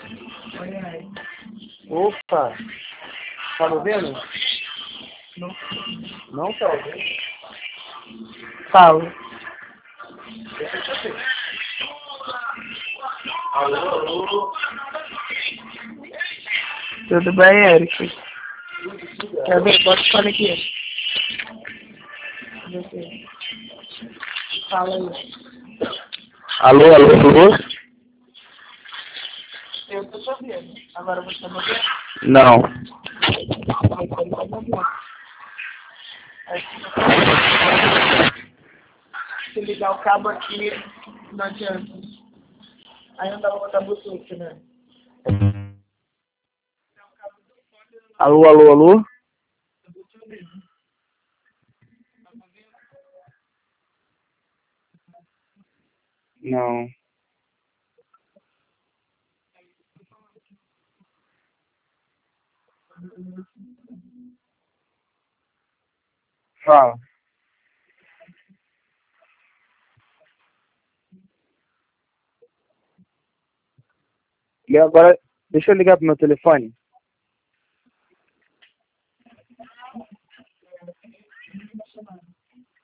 Opa! Tá me ouvindo? Não. Não tá ouvindo? Fala. Deixa eu te ver. Alô, alô. Tudo bem, Eric? Quer ver? Bota o fone aqui. Você. Fala aí. Alô, alô, alô? Eu tô te ouvindo. Agora você tá me ouvindo? Não. Aí ele vai me ouvir. Aí, se ligar o cabo aqui, não adianta. Aí não dá pra botar Bluetooth, né? Alô, alô, alô? Não. Fala. E agora, deixa eu ligar pro meu telefone.